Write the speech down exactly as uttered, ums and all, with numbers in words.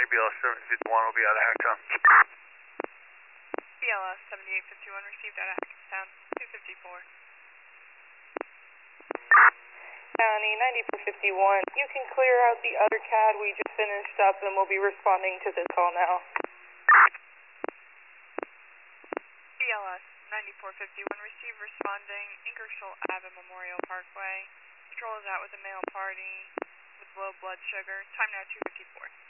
twenty, B L S seven fifty-one will be out of Hacktown. B L S seventy-eight fifty-one received out of Hackettstown, two fifty-four. County ninety-four fifty-one, you can clear out the other C A D we just finished up and we'll be responding to this call now. B L S ninety-four fifty-one received responding, Ingersoll Avenue Memorial Parkway. Patrol is out with a male party with low blood sugar. Time now two fifty-four.